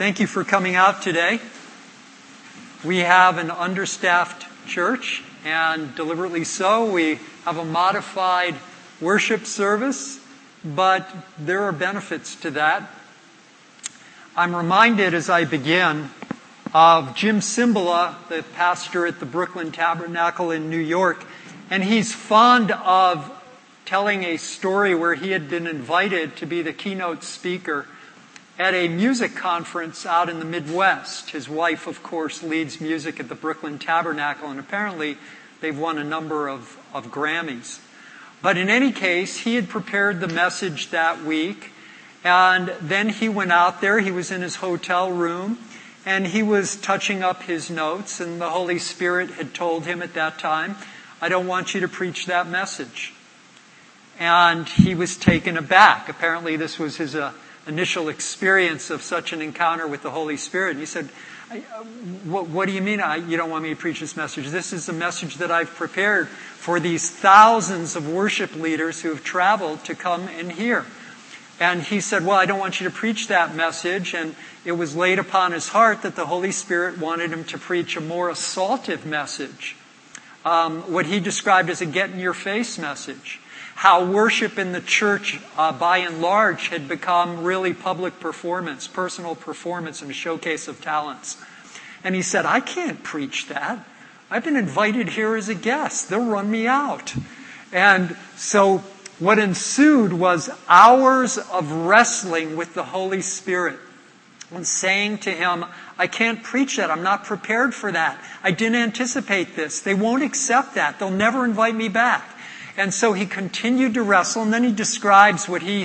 Thank you for coming out today. We have an understaffed church, and deliberately so. We have a modified worship service, but there are benefits to that. I'm reminded as I begin of Jim Cymbala, the pastor at the Brooklyn Tabernacle in New York, and he's fond of telling a story where he had been invited to be the keynote speaker at a music conference out in the Midwest. His wife, of course, leads music at the Brooklyn Tabernacle, and apparently they've won a number of Grammys. But in any case, he had prepared the message that week, and then he went out there. He was in his hotel room, and he was touching up his notes, and the Holy Spirit had told him at that time, "I don't want you to preach that message." And he was taken aback. Apparently this was his initial experience of such an encounter with the Holy Spirit. And he said, what do you mean you don't want me to preach this message? This is a message that I've prepared for these thousands of worship leaders who have traveled to come and hear. And he said, well, I don't want you to preach that message. And it was laid upon his heart that the Holy Spirit wanted him to preach a more assaultive message. What he described as a get-in-your-face message. How worship in the church, by and large, had become really public performance, personal performance, and a showcase of talents. And he said, I can't preach that. I've been invited here as a guest. They'll run me out. And so what ensued was hours of wrestling with the Holy Spirit and saying to him, I can't preach that. I'm not prepared for that. I didn't anticipate this. They won't accept that. They'll never invite me back. And so he continued to wrestle, and then he describes what he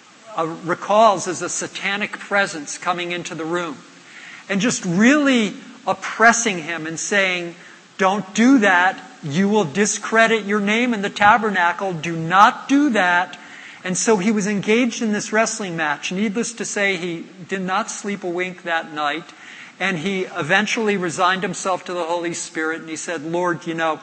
recalls as a satanic presence coming into the room. And just really oppressing him and saying, don't do that. You will discredit your name in the tabernacle. Do not do that. And so he was engaged in this wrestling match. Needless to say, he did not sleep a wink that night. And he eventually resigned himself to the Holy Spirit, and he said, Lord,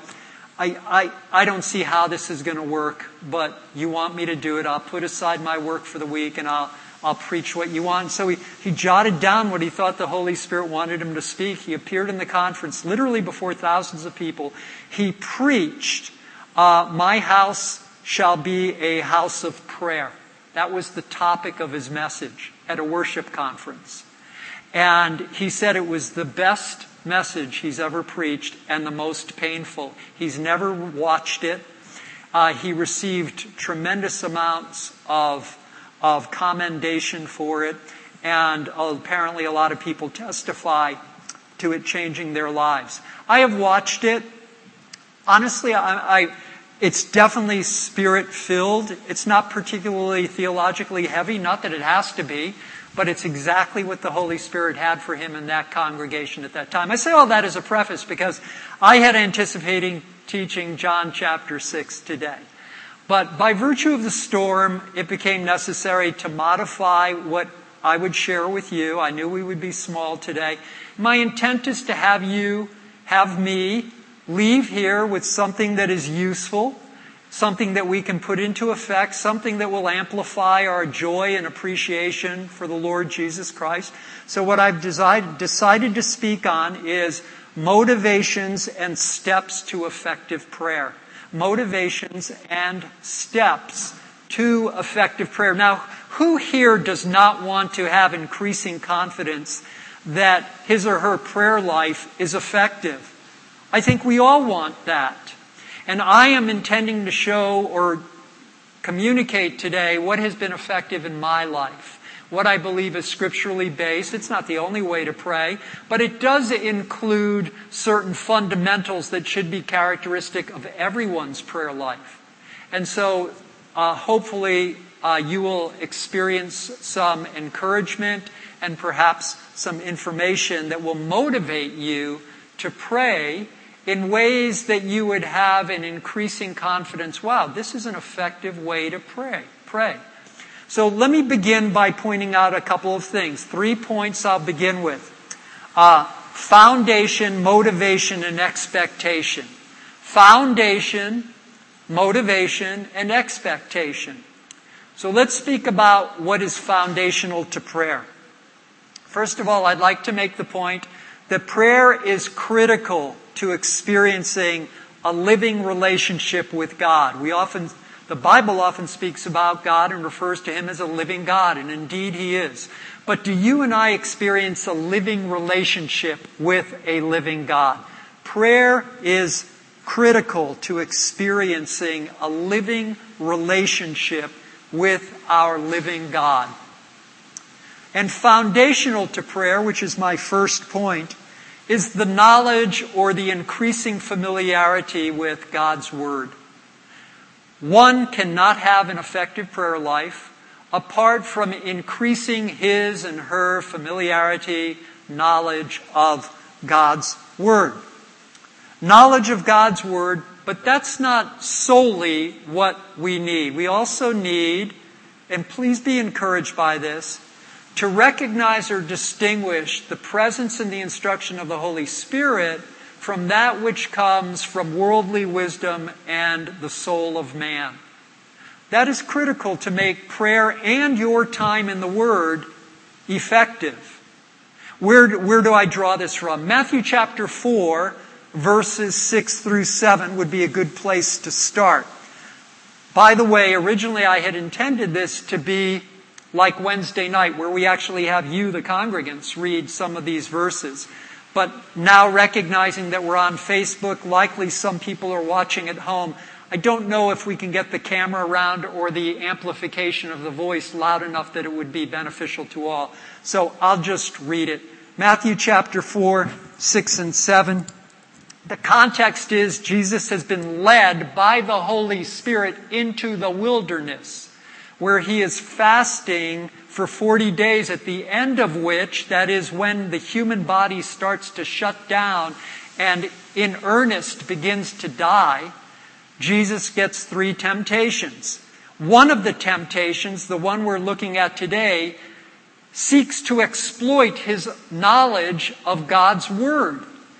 I don't see how this is going to work, but you want me to do it. I'll put aside my work for the week and I'll preach what you want. So he jotted down what he thought the Holy Spirit wanted him to speak. He appeared in the conference literally before thousands of people. He preached, my house shall be a house of prayer. That was the topic of his message at a worship conference. And he said it was the best message he's ever preached and the most painful. He's never watched it. He received tremendous amounts of commendation for it, and apparently a lot of people testify to it changing their lives. I have watched it. Honestly, it's definitely spirit-filled. It's not particularly theologically heavy, not that it has to be, but it's exactly what the Holy Spirit had for him in that congregation at that time. I say all that as a preface because I had anticipating teaching John chapter 6 today. But by virtue of the storm, it became necessary to modify what I would share with you. I knew we would be small today. My intent is to have me, leave here with something that is useful, something that we can put into effect, something that will amplify our joy and appreciation for the Lord Jesus Christ. So what I've decided to speak on is motivations and steps to effective prayer. Motivations and steps to effective prayer. Now, who here does not want to have increasing confidence that his or her prayer life is effective? I think we all want that. And I am intending to show or communicate today what has been effective in my life, what I believe is scripturally based. It's not the only way to pray, but it does include certain fundamentals that should be characteristic of everyone's prayer life. And so hopefully you will experience some encouragement and perhaps some information that will motivate you to pray in ways that you would have an increasing confidence. Wow, this is an effective way to pray. So let me begin by pointing out a couple of things. 3 points I'll begin with. Foundation, motivation, and expectation. Foundation, motivation, and expectation. So let's speak about what is foundational to prayer. First of all, I'd like to make the point that prayer is critical to experiencing a living relationship with God. The Bible often speaks about God and refers to Him as a living God, and indeed He is. But do you and I experience a living relationship with a living God? Prayer is critical to experiencing a living relationship with our living God. And foundational to prayer, which is my first point, is the knowledge or the increasing familiarity with God's Word. One cannot have an effective prayer life apart from increasing his and her familiarity, knowledge of God's Word. Knowledge of God's Word, but that's not solely what we need. We also need, and please be encouraged by this, to recognize or distinguish the presence and the instruction of the Holy Spirit from that which comes from worldly wisdom and the soul of man. That is critical to make prayer and your time in the Word effective. Where do I draw this from? Matthew chapter 4, verses 6 through 7 would be a good place to start. By the way, originally I had intended this to be like Wednesday night, where we actually have you, the congregants, read some of these verses. But now recognizing that we're on Facebook, likely some people are watching at home, I don't know if we can get the camera around or the amplification of the voice loud enough that it would be beneficial to all. So I'll just read it. Matthew chapter 4, 6 and 7. The context is Jesus has been led by the Holy Spirit into the wilderness, where He is fasting for 40 days, at the end of which, that is when the human body starts to shut down and in earnest begins to die, Jesus gets 3 temptations. One of the temptations, the one we're looking at today, seeks to exploit His knowledge of God's Word.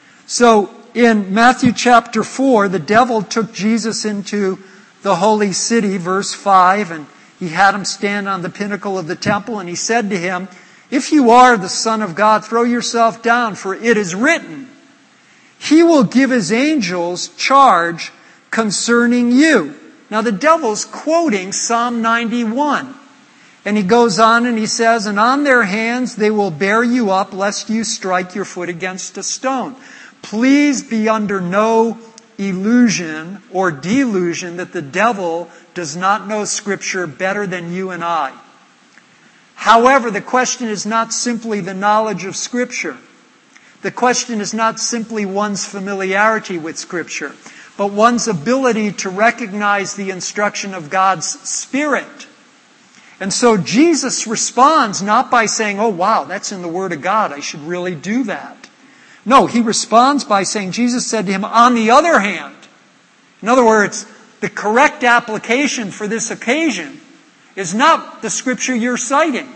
So in Matthew chapter 4, the devil took Jesus into the holy city, verse 5, and He had Him stand on the pinnacle of the temple, and He said to Him, "If you are the Son of God, throw yourself down, for it is written, He will give His angels charge concerning you." Now the devil's quoting Psalm 91. And he goes on and he says, "And on their hands they will bear you up, lest you strike your foot against a stone." Please be under no illusion or delusion that the devil does not know Scripture better than you and I. However, the question is not simply the knowledge of Scripture. The question is not simply one's familiarity with Scripture, but one's ability to recognize the instruction of God's Spirit. And so Jesus responds not by saying, "Oh wow, that's in the Word of God, I should really do that." No, He responds by saying, Jesus said to him, "On the other hand," in other words, the correct application for this occasion is not the Scripture you're citing.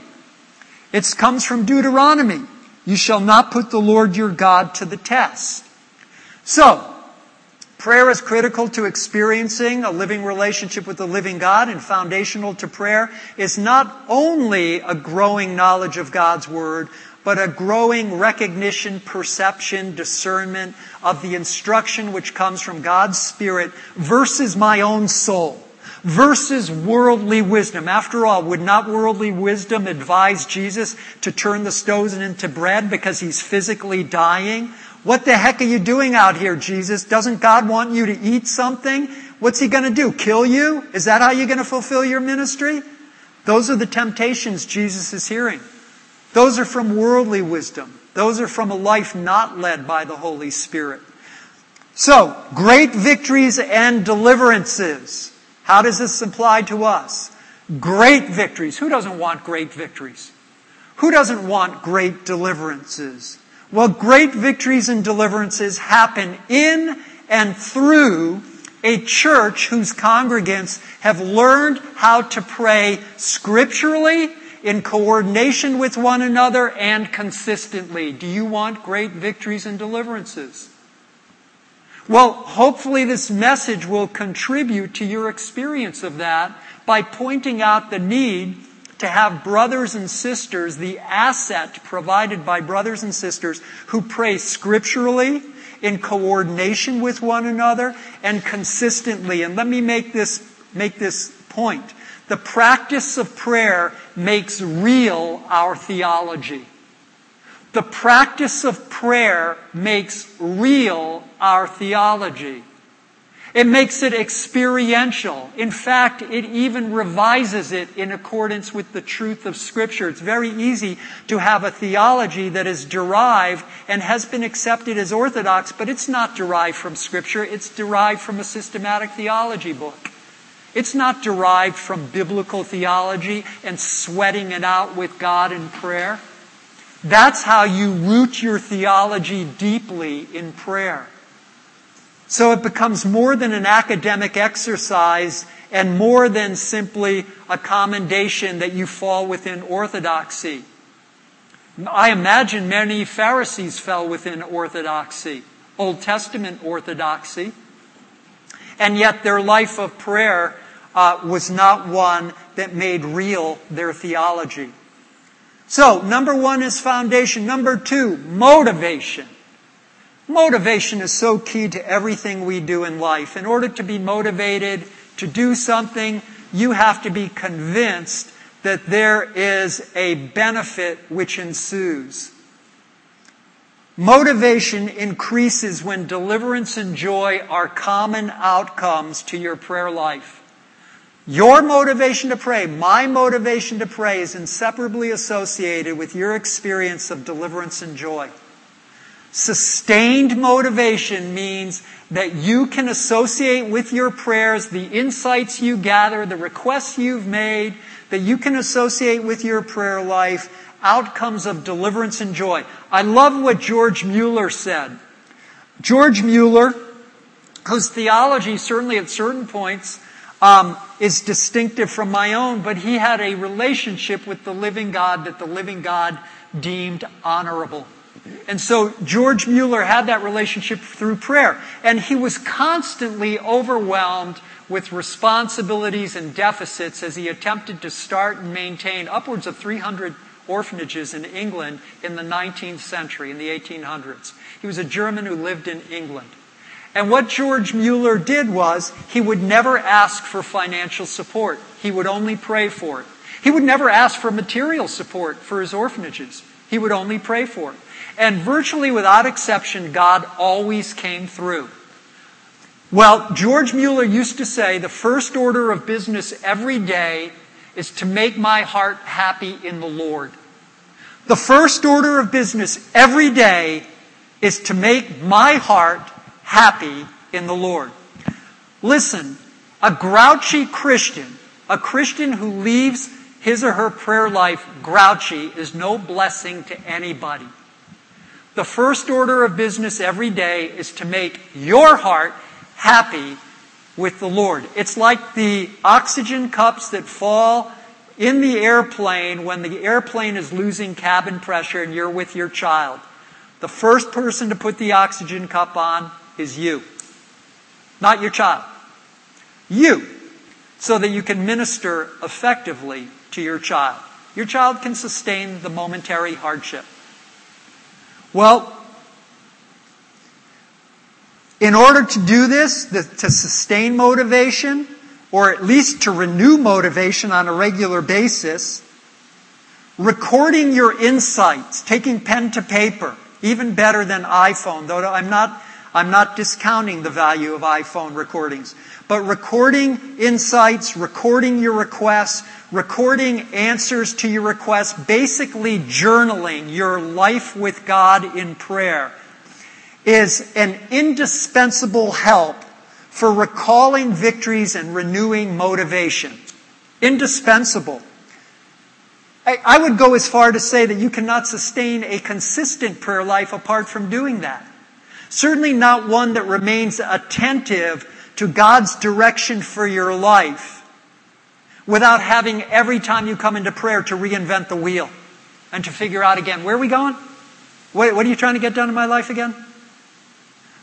It comes from Deuteronomy. "You shall not put the Lord your God to the test." So, prayer is critical to experiencing a living relationship with the living God, and foundational to prayer is not only a growing knowledge of God's Word, but a growing recognition, perception, discernment of the instruction which comes from God's Spirit versus my own soul, versus worldly wisdom. After all, would not worldly wisdom advise Jesus to turn the stones into bread because He's physically dying? What the heck are you doing out here, Jesus? Doesn't God want you to eat something? What's He going to do? Kill you? Is that how you're going to fulfill your ministry? Those are the temptations Jesus is hearing. Those are from worldly wisdom. Those are from a life not led by the Holy Spirit. So, great victories and deliverances. How does this apply to us? Great victories. Who doesn't want great victories? Who doesn't want great deliverances? Well, great victories and deliverances happen in and through a church whose congregants have learned how to pray scripturally, in coordination with one another, and consistently. Do you want great victories and deliverances? Well, hopefully this message will contribute to your experience of that by pointing out the need to have brothers and sisters, the asset provided by brothers and sisters who pray scripturally, in coordination with one another, and consistently. And let me make this point. The practice of prayer makes real our theology. The practice of prayer makes real our theology. It makes it experiential. In fact, it even revises it in accordance with the truth of Scripture. It's very easy to have a theology that is derived and has been accepted as orthodox, but it's not derived from Scripture. It's derived from a systematic theology book. It's not derived from biblical theology and sweating it out with God in prayer. That's how you root your theology deeply in prayer. So it becomes more than an academic exercise and more than simply a commendation that you fall within orthodoxy. I imagine many Pharisees fell within orthodoxy, Old Testament orthodoxy, and yet their life of prayer was not one that made real their theology. So, number one is foundation. Number two, motivation. Motivation is so key to everything we do in life. In order to be motivated to do something, you have to be convinced that there is a benefit which ensues. Motivation increases when deliverance and joy are common outcomes to your prayer life. Your motivation to pray, my motivation to pray, is inseparably associated with your experience of deliverance and joy. Sustained motivation means that you can associate with your prayers the insights you gather, the requests you've made, that you can associate with your prayer life outcomes of deliverance and joy. I love what George Mueller said. George Mueller, whose theology certainly at certain points is distinctive from my own, but he had a relationship with the living God that the living God deemed honorable. And so George Mueller had that relationship through prayer. And he was constantly overwhelmed with responsibilities and deficits as he attempted to start and maintain upwards of 300 orphanages in England in the 19th century, in the 1800s. He was a German who lived in England. And what George Mueller did was, he would never ask for financial support. He would only pray for it. He would never ask for material support for his orphanages. He would only pray for it. And virtually without exception, God always came through. Well, George Mueller used to say, the first order of business every day is to make my heart happy in the Lord. The first order of business every day is to make my heart happy in the Lord. Listen, a grouchy Christian, a Christian who leaves his or her prayer life grouchy, is no blessing to anybody. The first order of business every day is to make your heart happy with the Lord. It's like the oxygen cups that fall in the airplane when the airplane is losing cabin pressure and you're with your child. The first person to put the oxygen cup on is you. Not your child. You. So that you can minister effectively to your child. Your child can sustain the momentary hardship. Well, in order to do this, to sustain motivation, or at least to renew motivation on a regular basis, recording your insights, taking pen to paper, even better than iPhone, though I'm not discounting the value of iPhone recordings. But recording insights, recording your requests, recording answers to your requests, basically journaling your life with God in prayer, is an indispensable help for recalling victories and renewing motivation. Indispensable. I would go as far to say that you cannot sustain a consistent prayer life apart from doing that. Certainly not one that remains attentive to God's direction for your life without having every time you come into prayer to reinvent the wheel and to figure out again, where are we going? What are you trying to get done in my life again?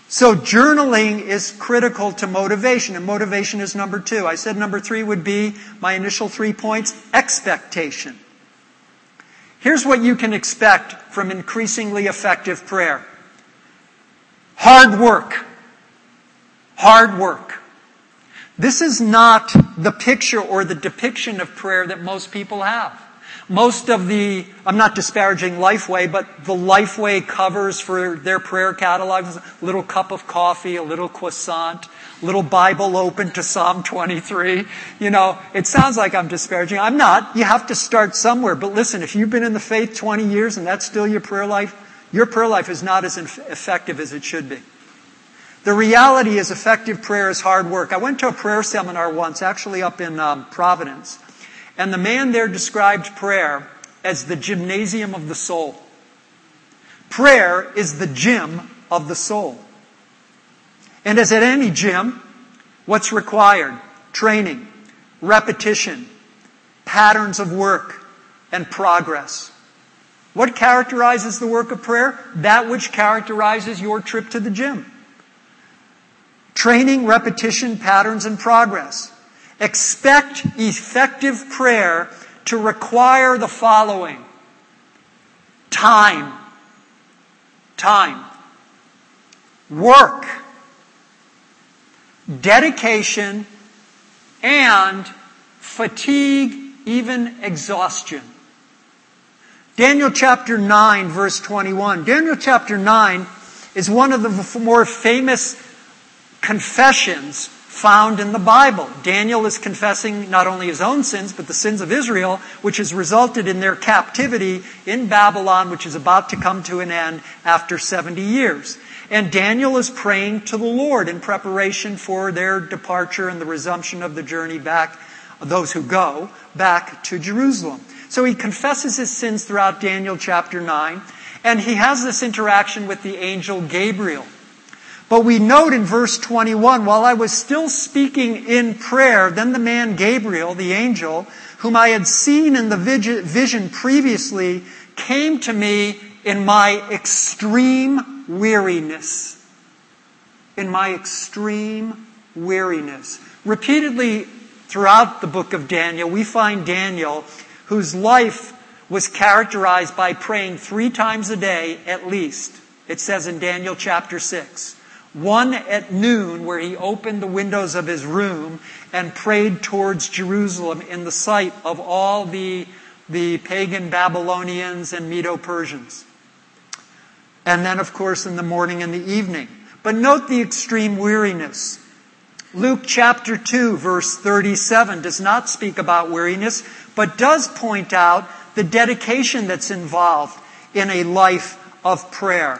So journaling is critical to motivation, and motivation is number 2. I said number 3 would be my initial 3 points, expectation. Here's what you can expect from increasingly effective prayer. Hard work. Hard work. This is not the picture or the depiction of prayer that most people have. Most of I'm not disparaging Lifeway, but the Lifeway covers for their prayer catalogs, a little cup of coffee, a little croissant, a little Bible open to Psalm 23. It sounds like I'm disparaging. I'm not. You have to start somewhere. But listen, if you've been in the faith 20 years and that's still your prayer life is not as effective as it should be. The reality is effective prayer is hard work. I went to a prayer seminar once, actually up in Providence. And the man there described prayer as the gymnasium of the soul. Prayer is the gym of the soul. And as at any gym, what's required? Training, repetition, patterns of work, and progress. What characterizes the work of prayer? That which characterizes your trip to the gym. Training, repetition, patterns, and progress. Expect effective prayer to require the following. Time. Work. Dedication. And fatigue, even exhaustion. Daniel chapter 9, verse 21. Daniel chapter 9 is one of the more famous confessions found in the Bible. Daniel is confessing not only his own sins, but the sins of Israel, which has resulted in their captivity in Babylon, which is about to come to an end after 70 years. And Daniel is praying to the Lord in preparation for their departure and the resumption of the journey back, those who go back to Jerusalem. So he confesses his sins throughout Daniel chapter 9, and he has this interaction with the angel Gabriel. But we note in verse 21, while I was still speaking in prayer, then the man Gabriel, the angel, whom I had seen in the vision previously, came to me in my extreme weariness. In my extreme weariness. Repeatedly throughout the book of Daniel, we find Daniel, whose life was characterized by praying 3 times a day at least. It says in Daniel chapter 6. One at noon, where he opened the windows of his room and prayed towards Jerusalem in the sight of all the pagan Babylonians and Medo-Persians. And then, of course, in the morning and the evening. But note the extreme weariness. Luke chapter 2, verse 37 does not speak about weariness, but does point out the dedication that's involved in a life of prayer.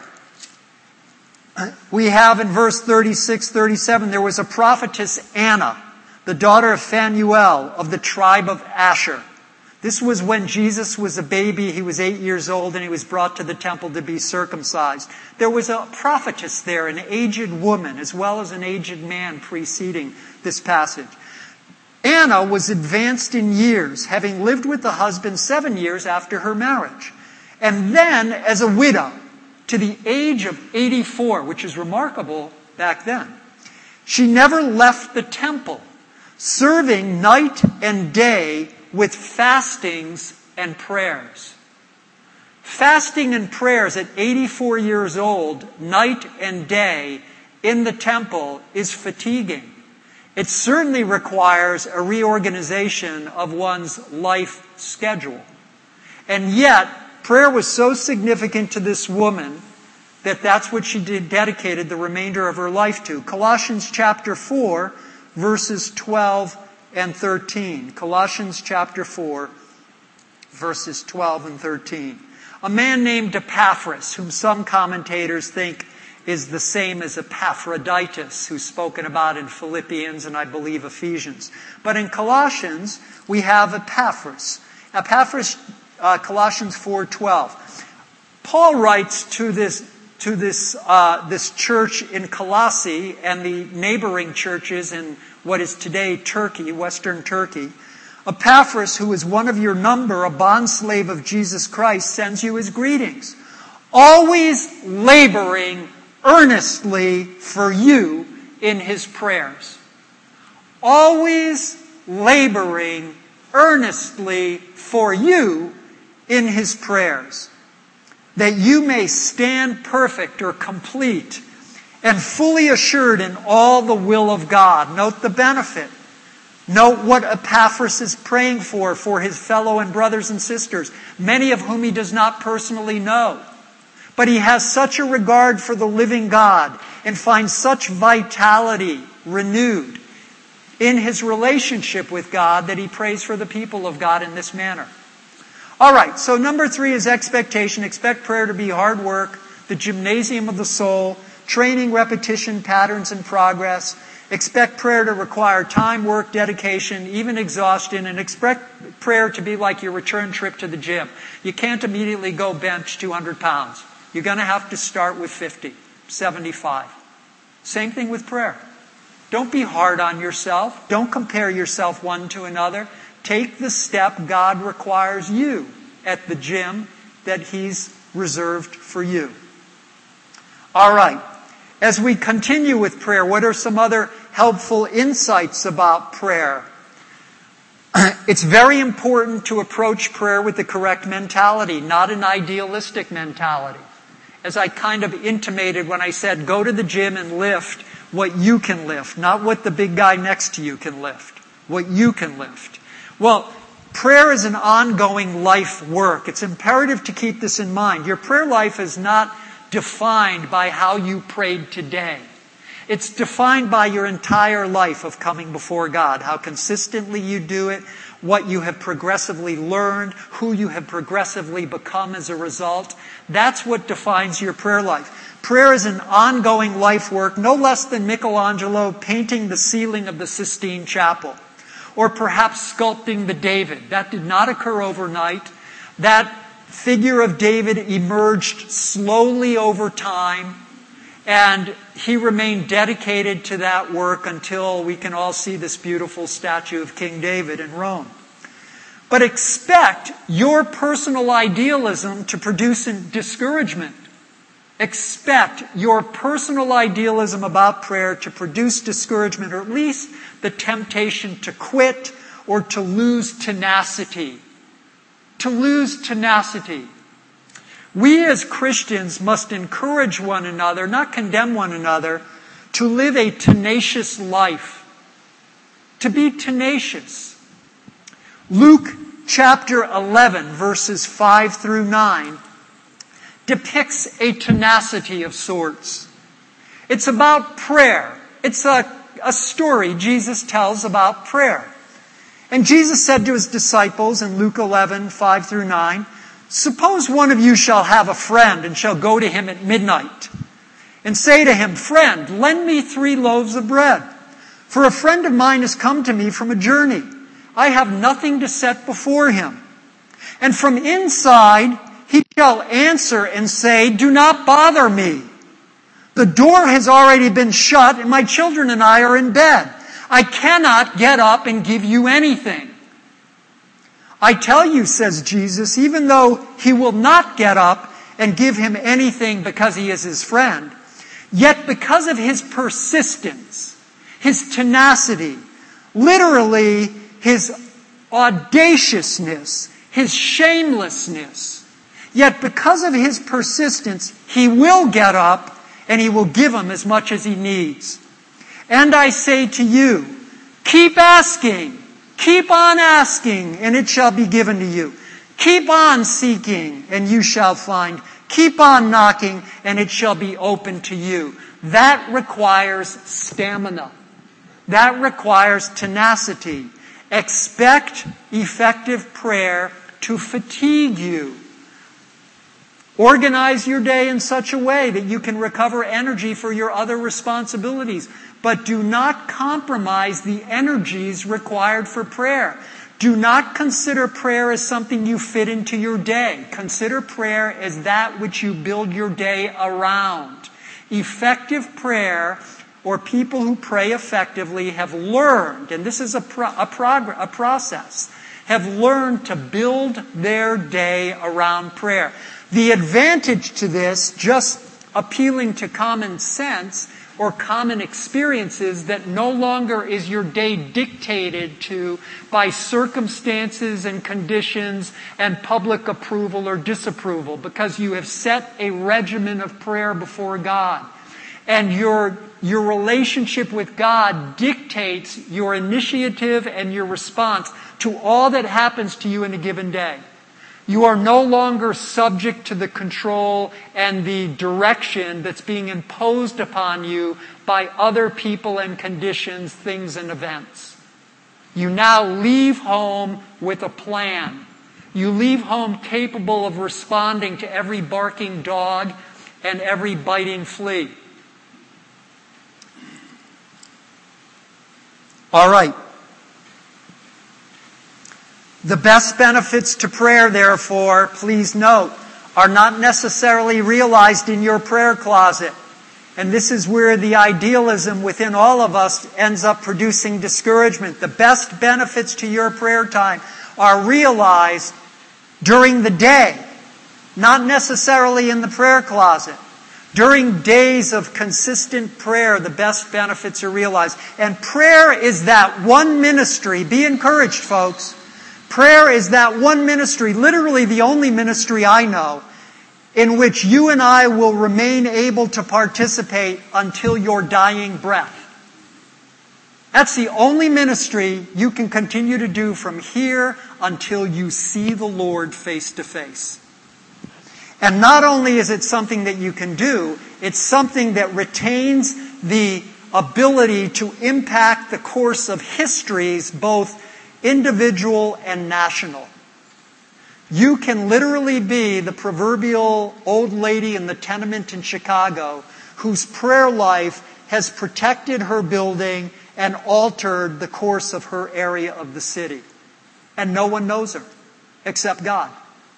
We have in verse 36, 37, there was a prophetess Anna, the daughter of Phanuel of the tribe of Asher. This was when Jesus was a baby. He was 8 years old and he was brought to the temple to be circumcised. There was a prophetess there, an aged woman, as well as an aged man preceding this passage. Anna was advanced in years, having lived with the husband 7 years after her marriage. And then as a widow, to the age of 84, which is remarkable back then. She never left the temple, serving night and day with fastings and prayers. Fasting and prayers at 84 years old, night and day, in the temple is fatiguing. It certainly requires a reorganization of one's life schedule. And yet, prayer was so significant to this woman that that's what she dedicated the remainder of her life to. Colossians chapter 4, verses 12 and 13. Colossians chapter 4, verses 12 and 13. A man named Epaphras, whom some commentators think is the same as Epaphroditus, who's spoken about in Philippians and I believe Ephesians. But in Colossians, we have Epaphras. Epaphras, Colossians 4:12. Paul writes to this church in Colossae and the neighboring churches in what is today Turkey, Western Turkey. Epaphras, who is one of your number, a bondslave of Jesus Christ, sends you his greetings, always laboring earnestly for you in his prayers. Always laboring earnestly for you in his prayers, that you may stand perfect or complete and fully assured in all the will of God. Note the benefit. Note what Epaphras is praying for his fellow and brothers and sisters, many of whom he does not personally know. But he has such a regard for the living God and finds such vitality renewed in his relationship with God that he prays for the people of God in this manner. All right, so number 3 is expectation. Expect prayer to be hard work, the gymnasium of the soul, training, repetition, patterns, and progress. Expect prayer to require time, work, dedication, even exhaustion, and expect prayer to be like your return trip to the gym. You can't immediately go bench 200 pounds. You're going to have to start with 50, 75. Same thing with prayer. Don't be hard on yourself. Don't compare yourself one to another. Take the step God requires you at the gym that He's reserved for you. All right. As we continue with prayer, what are some other helpful insights about prayer? It's very important to approach prayer with the correct mentality, not an idealistic mentality. As I kind of intimated when I said, go to the gym and lift what you can lift, not what the big guy next to you can lift, what you can lift. Well, prayer is an ongoing life work. It's imperative to keep this in mind. Your prayer life is not defined by how you prayed today. It's defined by your entire life of coming before God, how consistently you do it, what you have progressively learned, who you have progressively become as a result. That's what defines your prayer life. Prayer is an ongoing life work, no less than Michelangelo painting the ceiling of the Sistine Chapel, or perhaps sculpting the David. That did not occur overnight. That figure of David emerged slowly over time, and he remained dedicated to that work until we can all see this beautiful statue of King David in Rome. But expect your personal idealism to produce discouragement. Expect your personal idealism about prayer to produce discouragement, or at least the temptation to quit or to lose tenacity. To lose tenacity. We as Christians must encourage one another, not condemn one another, to live a tenacious life. To be tenacious. Luke chapter 11, verses 5 through 9, depicts a tenacity of sorts. It's about prayer. It's a story Jesus tells about prayer. And Jesus said to His disciples in Luke 11, 5 through 9, suppose one of you shall have a friend and shall go to him at midnight and say to him, friend, lend me 3 loaves of bread. For a friend of mine has come to me from a journey. I have nothing to set before him. And from inside he shall answer and say, do not bother me. The door has already been shut and my children and I are in bed. I cannot get up and give you anything. I tell you, says Jesus, even though he will not get up and give him anything because he is his friend, yet because of his persistence, his tenacity, literally his audaciousness, his shamelessness, yet because of his persistence, he will get up and he will give him as much as he needs. And I say to you, keep asking. Keep on asking, and it shall be given to you. Keep on seeking, and you shall find. Keep on knocking, and it shall be open to you. That requires stamina. That requires tenacity. Expect effective prayer to fatigue you. Organize your day in such a way that you can recover energy for your other responsibilities. But do not compromise the energies required for prayer. Do not consider prayer as something you fit into your day. Consider prayer as that which you build your day around. Effective prayer, or people who pray effectively, have learned, and this is a process, have learned to build their day around prayer. The advantage to this, just appealing to common sense or common experiences, that no longer is your day dictated to by circumstances and conditions and public approval or disapproval, because you have set a regimen of prayer before God. And your relationship with God dictates your initiative and your response to all that happens to you in a given day. You are no longer subject to the control and the direction that's being imposed upon you by other people and conditions, things and events. You now leave home with a plan. You leave home capable of responding to every barking dog and every biting flea. All right. The best benefits to prayer, therefore, please note, are not necessarily realized in your prayer closet. And this is where the idealism within all of us ends up producing discouragement. The best benefits to your prayer time are realized during the day, not necessarily in the prayer closet. During days of consistent prayer, the best benefits are realized. And prayer is that one ministry. Be encouraged, folks. Prayer is that one ministry, literally the only ministry I know, in which you and I will remain able to participate until your dying breath. That's the only ministry you can continue to do from here until you see the Lord face to face. And not only is it something that you can do, it's something that retains the ability to impact the course of histories, both individual and national. You can literally be the proverbial old lady in the tenement in Chicago whose prayer life has protected her building and altered the course of her area of the city. And no one knows her except God.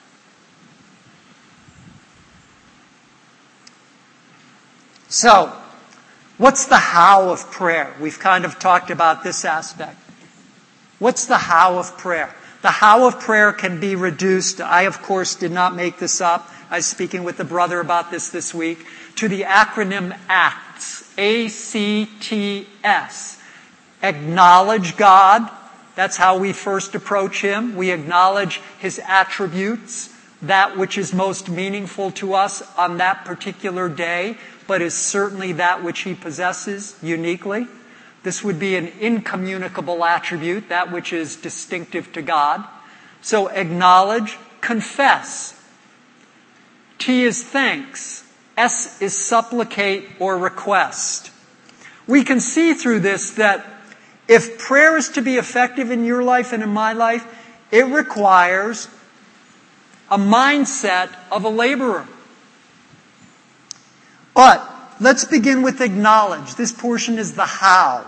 So, what's the how of prayer? We've kind of talked about this aspect. What's the how of prayer? The how of prayer can be reduced, I of course did not make this up, I was speaking with a brother about this week, to the acronym ACTS. A-C-T-S. Acknowledge God. That's how we first approach Him. We acknowledge His attributes, that which is most meaningful to us on that particular day, but is certainly that which He possesses uniquely. This would be an incommunicable attribute, that which is distinctive to God. So acknowledge, confess. T is thanks. S is supplicate or request. We can see through this that if prayer is to be effective in your life and in my life, it requires a mindset of a laborer. But let's begin with acknowledge. This portion is the how.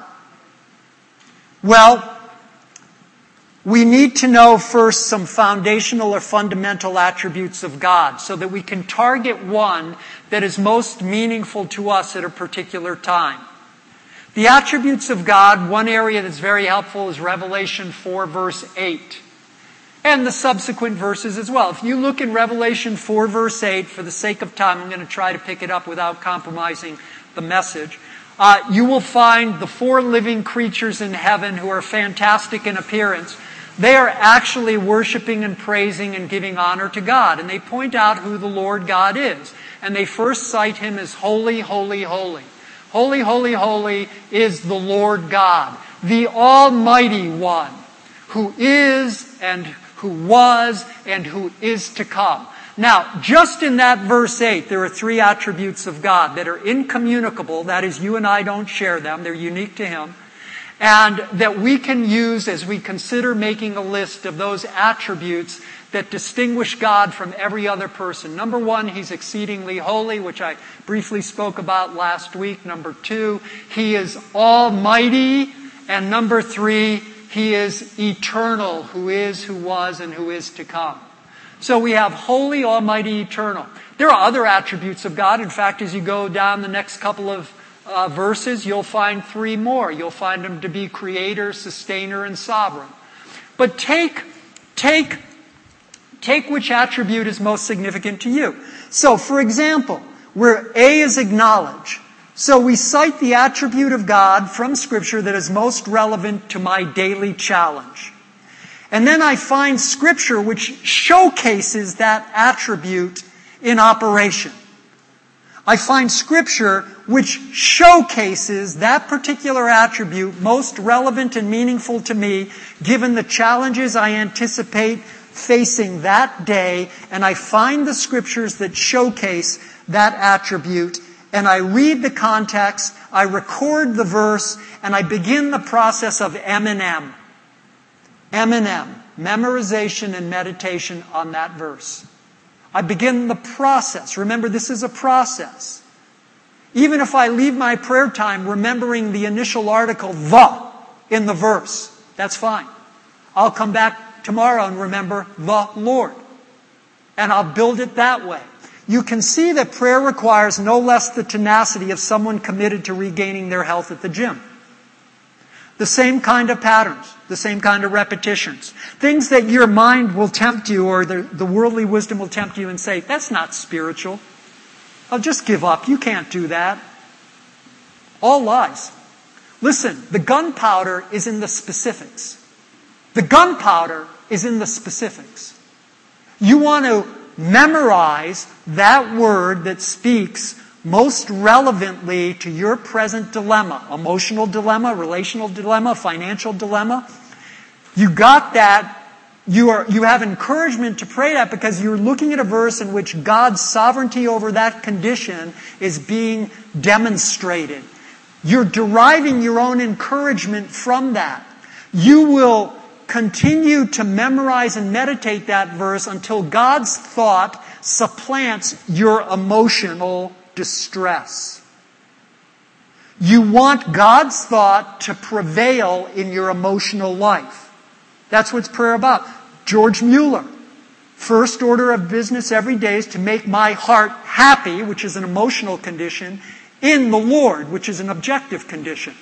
Well, we need to know first some foundational or fundamental attributes of God so that we can target one that is most meaningful to us at a particular time. The attributes of God, one area that's very helpful is Revelation 4, verse 8. And the subsequent verses as well. If you look in Revelation 4, verse 8, for the sake of time, I'm going to try to pick it up without compromising the message. You will find the four living creatures in heaven who are fantastic in appearance. They are actually worshiping and praising and giving honor to God. And they point out who the Lord God is. And they first cite Him as holy, holy, holy. Holy, holy, holy is the Lord God, the Almighty One, who is and who was and who is to come. Now, just in that verse 8, there are three attributes of God that are incommunicable. That is, you and I don't share them. They're unique to Him. And that we can use as we consider making a list of those attributes that distinguish God from every other person. Number one, He's exceedingly holy, which I briefly spoke about last week. Number two, He is almighty. And number three, He is eternal, who is, who was, and who is to come. So we have holy, almighty, eternal. There are other attributes of God. In fact, as you go down the next couple of verses, you'll find three more. You'll find Him to be creator, sustainer, and sovereign. But take which attribute is most significant to you. So, for example, where A is acknowledge. So we cite the attribute of God from Scripture that is most relevant to my daily challenge. And then I find Scripture which showcases that attribute in operation. I find Scripture which showcases that particular attribute most relevant and meaningful to me, given the challenges I anticipate facing that day. And I find the Scriptures that showcase that attribute, and I read the context, I record the verse, and I begin the process of M&M. M&M, memorization and meditation on that verse. I begin the process. Remember, this is a process. Even if I leave my prayer time remembering the initial article, the, in the verse, that's fine. I'll come back tomorrow and remember the Lord. And I'll build it that way. You can see that prayer requires no less the tenacity of someone committed to regaining their health at the gym. The same kind of patterns, the same kind of repetitions. Things that your mind will tempt you, or the worldly wisdom will tempt you and say, that's not spiritual. I'll just give up. You can't do that. All lies. Listen, the gunpowder is in the specifics. The gunpowder is in the specifics. You want to memorize that word that speaks most relevantly to your present dilemma. Emotional dilemma, relational dilemma, financial dilemma. You got that. You have encouragement to pray that because you're looking at a verse in which God's sovereignty over that condition is being demonstrated. You're deriving your own encouragement from that. You will continue to memorize and meditate that verse until God's thought supplants your emotional distress. You want God's thought to prevail in your emotional life. That's what prayer about. George Mueller, first order of business every day is to make my heart happy, which is an emotional condition, in the Lord, which is an objective condition.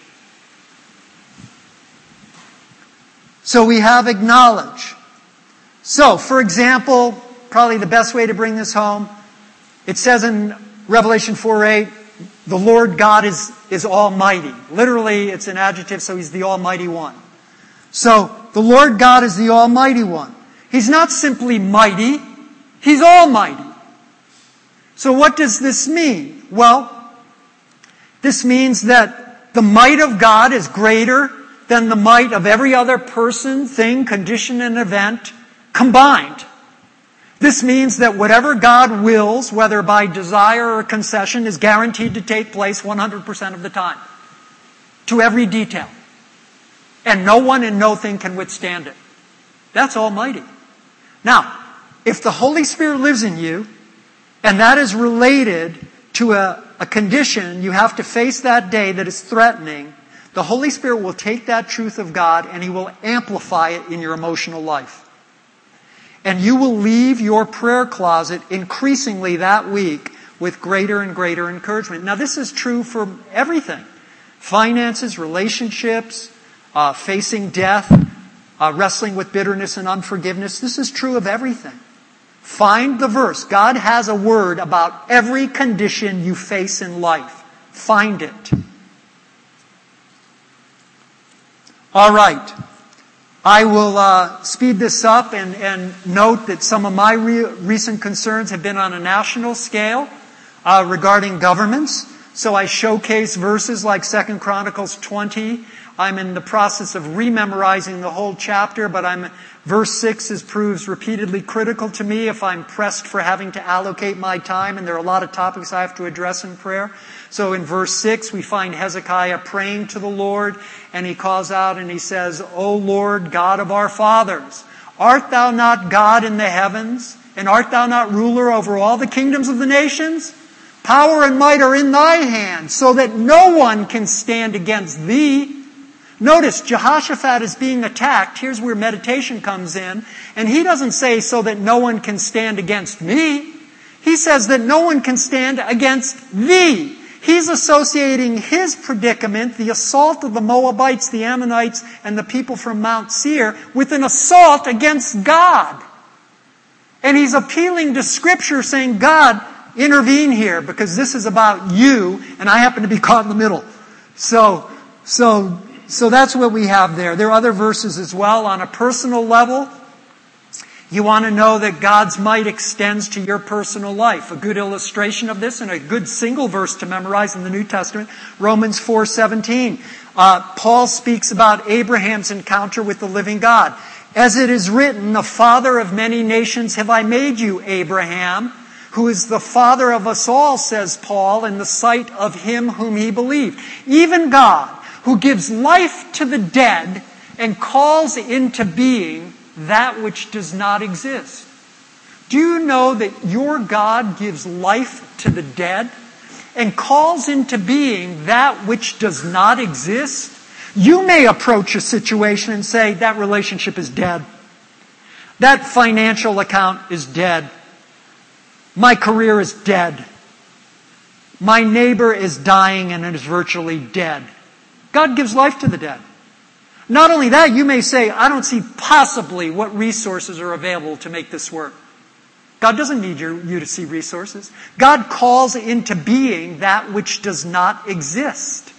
So we have acknowledge. So, for example, probably the best way to bring this home, it says in Revelation 4:8, the Lord God is almighty. Literally, it's an adjective, so He's the Almighty One. So, the Lord God is the Almighty One. He's not simply mighty, He's almighty. So what does this mean? Well, this means that the might of God is greater than the might of every other person, thing, condition, and event combined. This means that whatever God wills, whether by desire or concession, is guaranteed to take place 100% of the time. To every detail. And no one and no thing can withstand it. That's almighty. Now, if the Holy Spirit lives in you, and that is related to a condition you have to face that day that is threatening, the Holy Spirit will take that truth of God and He will amplify it in your emotional life. And you will leave your prayer closet increasingly that week with greater and greater encouragement. Now, this is true for everything. Finances, relationships, facing death, wrestling with bitterness and unforgiveness. This is true of everything. Find the verse. God has a word about every condition you face in life. Find it. All right. I will speed this up and note that some of my recent concerns have been on a national scale regarding governments. So I showcase verses like 2 Chronicles 20. I'm in the process of rememorizing the whole chapter, but verse 6 proves repeatedly critical to me if I'm pressed for having to allocate my time, and there are a lot of topics I have to address in prayer. So in verse 6, we find Hezekiah praying to the Lord, and he calls out and he says, O Lord, God of our fathers, art thou not God in the heavens, and art thou not ruler over all the kingdoms of the nations? Power and might are in thy hand, so that no one can stand against thee. Notice, Jehoshaphat is being attacked. Here's where meditation comes in. And he doesn't say, so that no one can stand against me. He says that no one can stand against thee. He's associating his predicament, the assault of the Moabites, the Ammonites, and the people from Mount Seir, with an assault against God. And he's appealing to Scripture saying, God, intervene here because this is about you and I happen to be caught in the middle. So that's what we have there. There are other verses as well on a personal level. You want to know that God's might extends to your personal life. A good illustration of this and a good single verse to memorize in the New Testament, Romans 4:17. Paul speaks about Abraham's encounter with the living God. As it is written, the father of many nations have I made you, Abraham, who is the father of us all, says Paul, in the sight of him whom he believed. Even God, who gives life to the dead and calls into being that which does not exist. Do you know that your God gives life to the dead and calls into being that which does not exist? You may approach a situation and say, that relationship is dead. That financial account is dead. My career is dead. My neighbor is dying and is virtually dead. God gives life to the dead. Not only that, you may say, I don't see possibly what resources are available to make this work. God doesn't need you to see resources. God calls into being that which does not exist.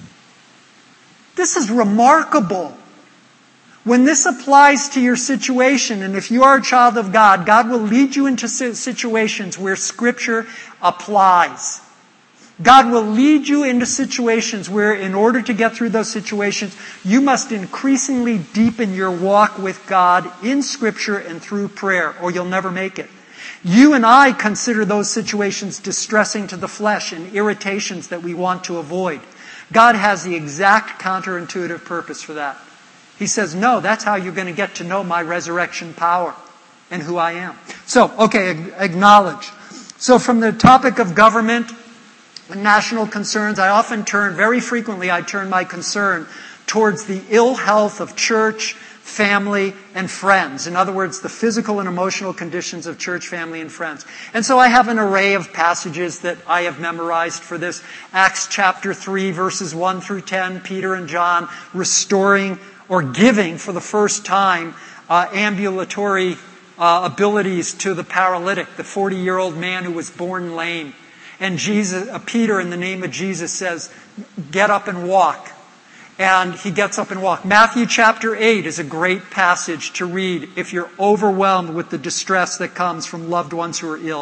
This is remarkable. When this applies to your situation, and if you are a child of God, God will lead you into situations where Scripture applies. God will lead you into situations where, in order to get through those situations, you must increasingly deepen your walk with God in Scripture and through prayer, or you'll never make it. You and I consider those situations distressing to the flesh and irritations that we want to avoid. God has the exact counterintuitive purpose for that. He says, no, that's how you're going to get to know my resurrection power and who I am. So, acknowledge. So from the topic of government and national concerns, very frequently I turn my concern towards the ill health of church, family, and friends. In other words, the physical and emotional conditions of church, family, and friends. And so I have an array of passages that I have memorized for this. Acts chapter 3, verses 1 through 10, Peter and John restoring or giving for the first time ambulatory abilities to the paralytic, the 40-year-old man who was born lame. And Peter, in the name of Jesus, says, get up and walk. And he gets up and walks. Matthew chapter 8 is a great passage to read if you're overwhelmed with the distress that comes from loved ones who are ill.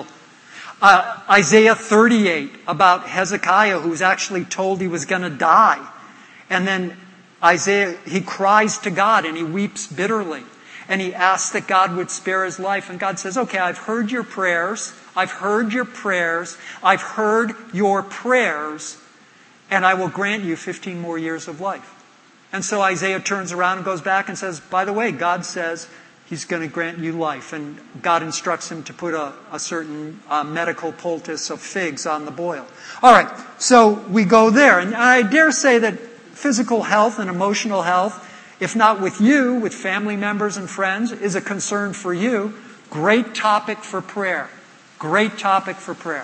Isaiah 38 about Hezekiah, who was actually told he was going to die. And then Isaiah, he cries to God and he weeps bitterly. And he asks that God would spare his life. And God says, okay, I've heard your prayers. I've heard your prayers. I've heard your prayers. And I will grant you 15 more years of life. And so Isaiah turns around and goes back and says, by the way, God says He's going to grant you life. And God instructs him to put a certain medical poultice of figs on the boil. All right, so we go there. And I dare say that physical health and emotional health, if not with you, with family members and friends, is a concern for you. Great topic for prayer. Great topic for prayer.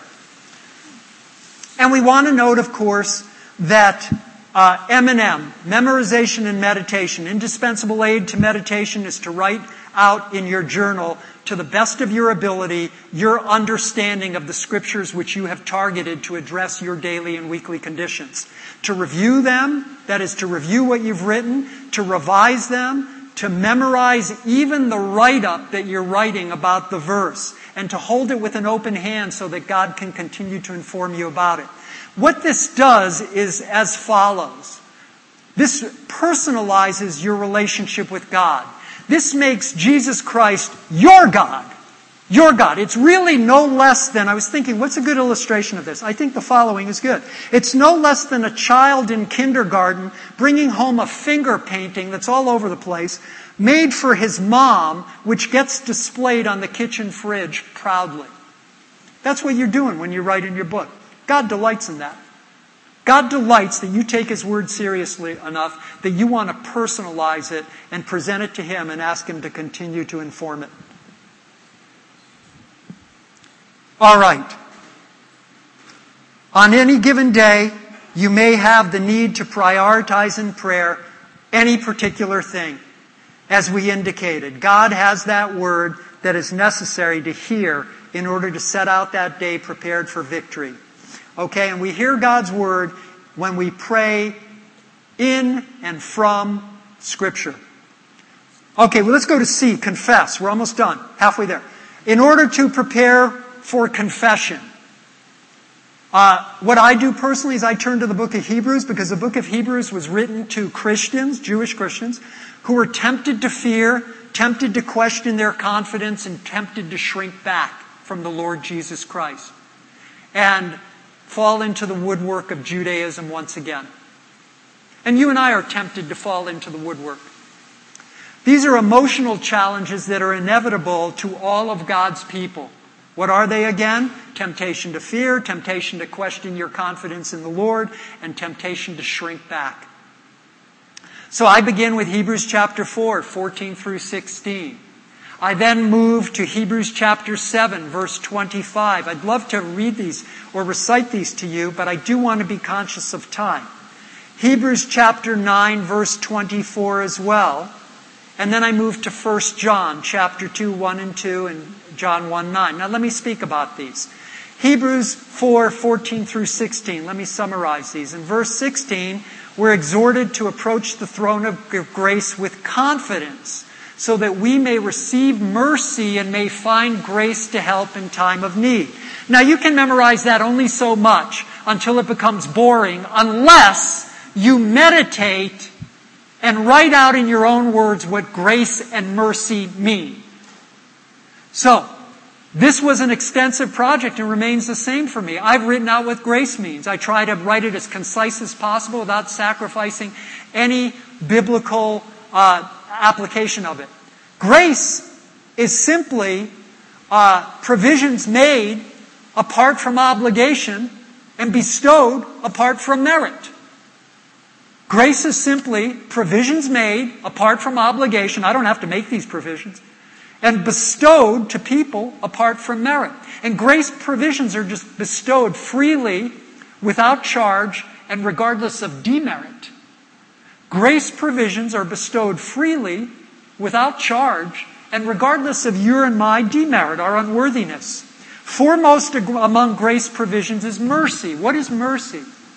And we want to note, of course, that M&M, memorization and meditation, indispensable aid to meditation is to write out in your journal, to the best of your ability, your understanding of the Scriptures which you have targeted to address your daily and weekly conditions. To review them, that is to review what you've written, to revise them, to memorize even the write-up that you're writing about the verse, and to hold it with an open hand so that God can continue to inform you about it. What this does is as follows. This personalizes your relationship with God. This makes Jesus Christ your God. Your God. It's really no less than, I was thinking, what's a good illustration of this? I think the following is good. It's no less than a child in kindergarten bringing home a finger painting that's all over the place, made for his mom, which gets displayed on the kitchen fridge proudly. That's what you're doing when you write in your book. God delights in that. God delights that you take His Word seriously enough that you want to personalize it and present it to Him and ask Him to continue to inform it. All right. On any given day, you may have the need to prioritize in prayer any particular thing. As we indicated, God has that word that is necessary to hear in order to set out that day prepared for victory. Okay, and we hear God's word when we pray in and from Scripture. Okay, well, let's go to C, confess. We're almost done, halfway there. In order to prepare for confession, what I do personally is I turn to the book of Hebrews, because the book of Hebrews was written to Christians, Jewish Christians, who were tempted to fear, tempted to question their confidence, and tempted to shrink back from the Lord Jesus Christ and fall into the woodwork of Judaism once again. And you and I are tempted to fall into the woodwork. These are emotional challenges that are inevitable to all of God's people. What are they again? Temptation to fear, temptation to question your confidence in the Lord, and temptation to shrink back. So I begin with Hebrews chapter 4, 14 through 16. I then move to Hebrews chapter 7, verse 25. I'd love to read these or recite these to you, but I do want to be conscious of time. Hebrews chapter 9, verse 24 as well. And then I move to 1 John chapter 2, 1 and 2, and John 1, 9. Now let me speak about these. Hebrews 4, 14 through 16. Let me summarize these. In verse 16, we're exhorted to approach the throne of grace with confidence, so that we may receive mercy and may find grace to help in time of need. Now you can memorize that only so much until it becomes boring, unless you meditate and write out in your own words what grace and mercy mean. So, this was an extensive project and remains the same for me. I've written out what grace means. I try to write it as concise as possible without sacrificing any biblical application of it. Grace is simply provisions made apart from obligation and bestowed apart from merit. Grace is simply provisions made apart from obligation. I don't have to make these provisions. And bestowed to people apart from merit. And grace provisions are just bestowed freely, without charge, and regardless of demerit. Grace provisions are bestowed freely, without charge, and regardless of your and my demerit, our unworthiness. Foremost among grace provisions is mercy. What is mercy?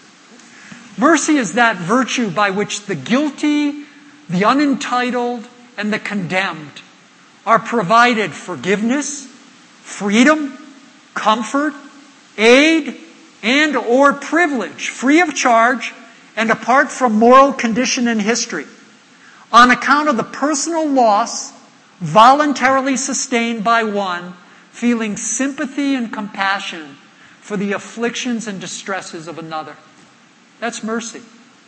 Mercy is that virtue by which the guilty, the unentitled, and the condemned are provided forgiveness, freedom, comfort, aid, and or privilege, free of charge and apart from moral condition and history, on account of the personal loss voluntarily sustained by one, feeling sympathy and compassion for the afflictions and distresses of another. That's mercy.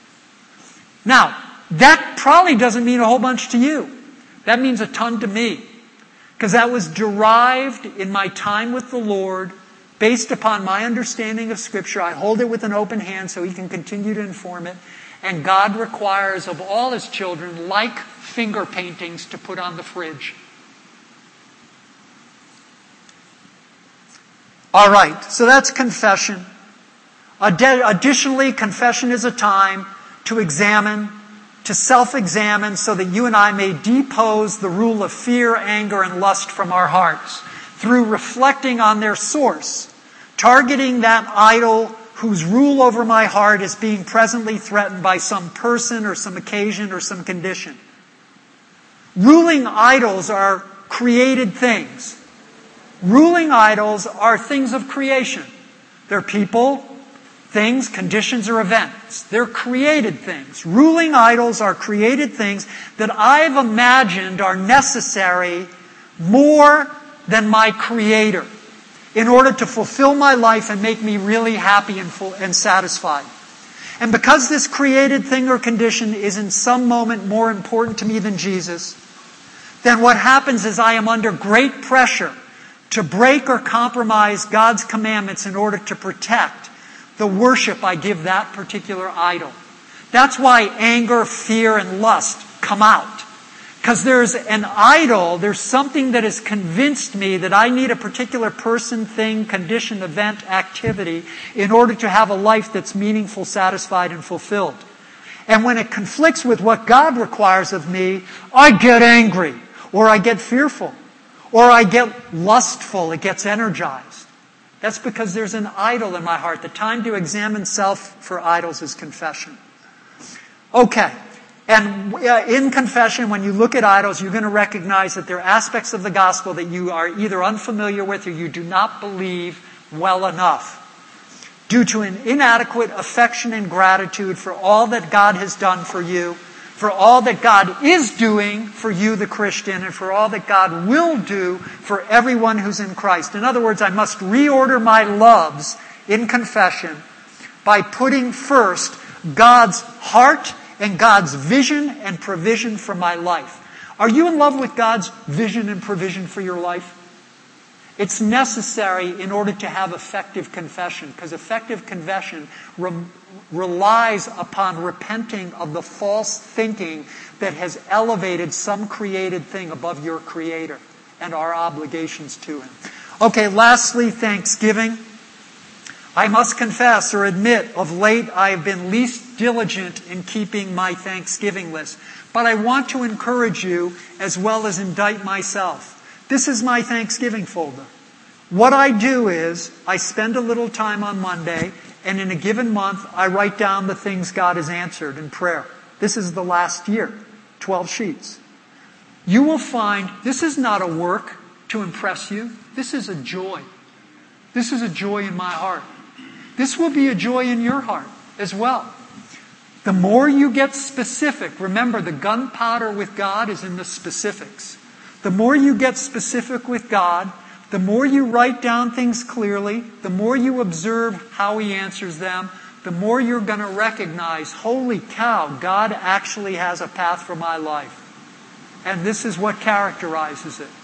Now, that probably doesn't mean a whole bunch to you. That means a ton to me. Because that was derived in my time with the Lord, based upon my understanding of Scripture. I hold it with an open hand so He can continue to inform it. And God requires of all His children, like finger paintings, to put on the fridge. All right, so that's confession. Additionally, confession is a time to examine, to self-examine, so that you and I may depose the rule of fear, anger, and lust from our hearts through reflecting on their source, targeting that idol whose rule over my heart is being presently threatened by some person or some occasion or some condition. Ruling idols are created things. Ruling idols are things of creation. They're people, things, conditions, or events. They're created things. Ruling idols are created things that I've imagined are necessary more than my Creator in order to fulfill my life and make me really happy and satisfied. And because this created thing or condition is in some moment more important to me than Jesus, then what happens is I am under great pressure to break or compromise God's commandments in order to protect the worship I give that particular idol. That's why anger, fear, and lust come out. Because there's an idol, there's something that has convinced me that I need a particular person, thing, condition, event, activity in order to have a life that's meaningful, satisfied, and fulfilled. And when it conflicts with what God requires of me, I get angry, or I get fearful, Or I get lustful, it gets energized. That's because there's an idol in my heart. The time to examine self for idols is confession. Okay. And in confession, when you look at idols, you're going to recognize that there are aspects of the gospel that you are either unfamiliar with or you do not believe well enough, due to an inadequate affection and gratitude for all that God has done for you, for all that God is doing for you, the Christian, and for all that God will do for everyone who's in Christ. In other words, I must reorder my loves in confession by putting first God's heart and God's vision and provision for my life. Are you in love with God's vision and provision for your life? It's necessary in order to have effective confession, because effective confession relies upon repenting of the false thinking that has elevated some created thing above your Creator and our obligations to Him. Okay, lastly, thanksgiving. I must confess or admit, of late I have been least diligent in keeping my Thanksgiving list. But I want to encourage you as well as indict myself. This is my Thanksgiving folder. What I do is, I spend a little time on Monday, and in a given month, I write down the things God has answered in prayer. This is the last year, 12 sheets. You will find this is not a work to impress you. This is a joy. This is a joy in my heart. This will be a joy in your heart as well. The more you get specific, remember the gunpowder with God is in the specifics. The more you get specific with God, the more you write down things clearly, the more you observe how He answers them, the more you're going to recognize, holy cow, God actually has a path for my life. And this is what characterizes it.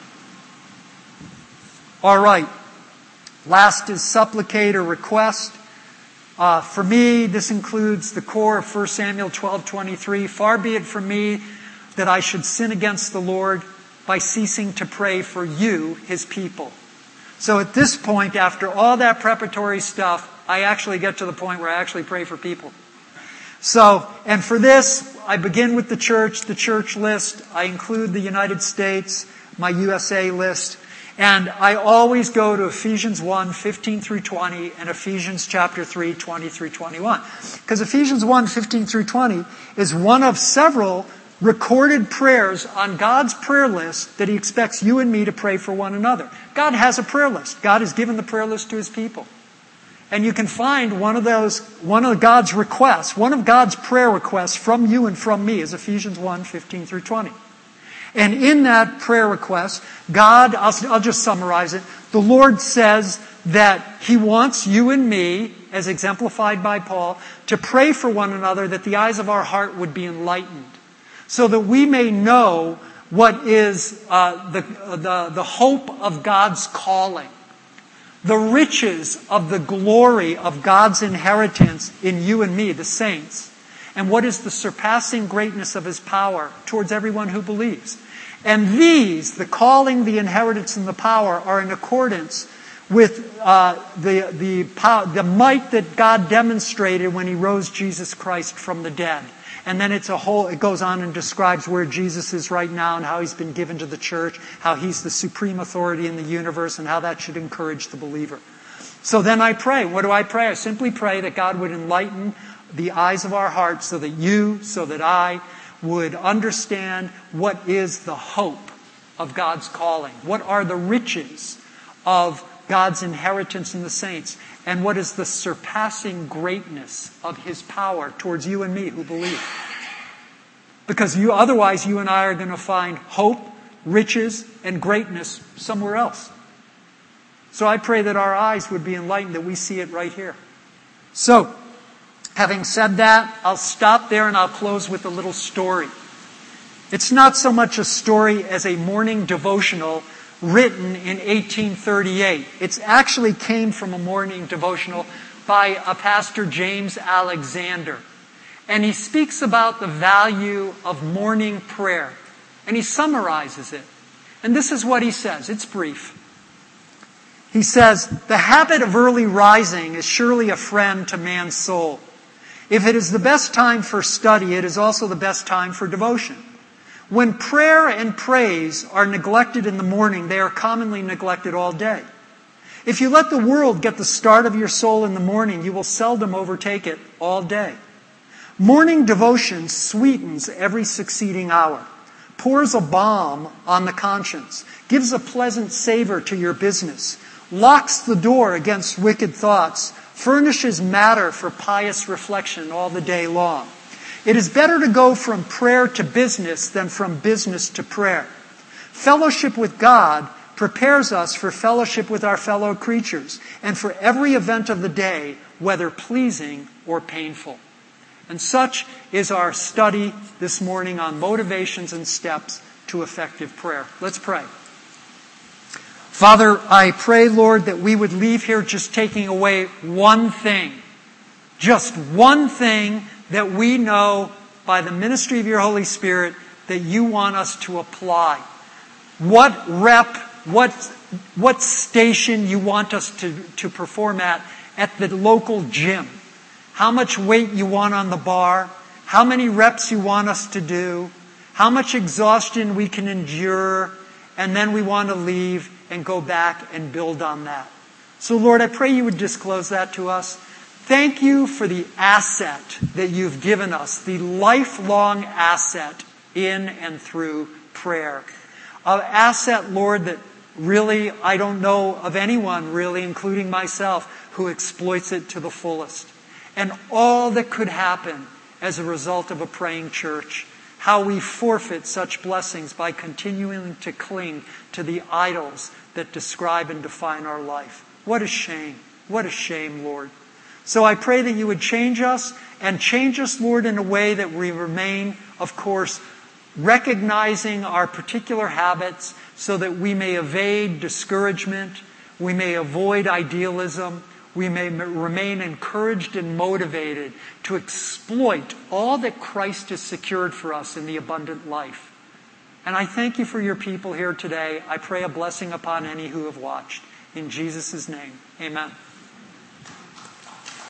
All right. Last is supplicate or request. For me, this includes the core of 1 Samuel 12:23. Far be it from me that I should sin against the Lord by ceasing to pray for you, His people. So at this point, after all that preparatory stuff, I actually get to the point where I actually pray for people. So, and for this, I begin with the church list. I include the United States, my USA list. And I always go to Ephesians 1, 15 through 20, and Ephesians chapter 3, 20 through 21. Because Ephesians 1, 15 through 20 is one of several recorded prayers on God's prayer list that He expects you and me to pray for one another. God has a prayer list. God has given the prayer list to His people. And you can find one of God's prayer requests from you and from me is Ephesians 1, 15 through 20. And in that prayer request, God, I'll just summarize it. The Lord says that He wants you and me, as exemplified by Paul, to pray for one another that the eyes of our heart would be enlightened, so that we may know what is the hope of God's calling, the riches of the glory of God's inheritance in you and me, the saints, and what is the surpassing greatness of His power towards everyone who believes. And these, the calling, the inheritance, and the power, are in accordance with the might that God demonstrated when He rose Jesus Christ from the dead. And then it goes on and describes where Jesus is right now and how He's been given to the church, how He's the supreme authority in the universe, and how that should encourage the believer. So then I pray. What do I pray? I simply pray that God would enlighten the eyes of our hearts so that I would understand what is the hope of God's calling. What are the riches of God's inheritance in the saints? And what is the surpassing greatness of His power towards you and me who believe? Because otherwise you and I are going to find hope, riches, and greatness somewhere else. So I pray that our eyes would be enlightened, that we see it right here. So, having said that, I'll stop there and I'll close with a little story. It's not so much a story as a morning devotional written in 1838. It actually came from a morning devotional by a pastor, James Alexander. And he speaks about the value of morning prayer. And he summarizes it. And this is what he says. It's brief. He says, "The habit of early rising is surely a friend to man's soul. If it is the best time for study, it is also the best time for devotion. When prayer and praise are neglected in the morning, they are commonly neglected all day. If you let the world get the start of your soul in the morning, you will seldom overtake it all day. Morning devotion sweetens every succeeding hour, pours a balm on the conscience, gives a pleasant savor to your business, locks the door against wicked thoughts, furnishes matter for pious reflection all the day long. It is better to go from prayer to business than from business to prayer. Fellowship with God prepares us for fellowship with our fellow creatures and for every event of the day, whether pleasing or painful. And such is our study this morning on motivations and steps to effective prayer. Let's pray. Father, I pray, Lord, that we would leave here just taking away one thing. Just one thing that we know by the ministry of your Holy Spirit that you want us to apply. What rep, what station you want us to perform at the local gym. How much weight you want on the bar. How many reps you want us to do. How much exhaustion we can endure. And then we want to leave and go back and build on that. So Lord, I pray you would disclose that to us. Thank you for the asset that you've given us, the lifelong asset in and through prayer. An asset, Lord, that really I don't know of anyone really, including myself, who exploits it to the fullest. And all that could happen as a result of a praying church. How we forfeit such blessings by continuing to cling to the idols that describe and define our life. What a shame. What a shame, Lord. So I pray that you would change us, Lord, in a way that we remain, of course, recognizing our particular habits so that we may evade discouragement, we may avoid idealism, we may remain encouraged and motivated to exploit all that Christ has secured for us in the abundant life. And I thank you for your people here today. I pray a blessing upon any who have watched. In Jesus' name, amen.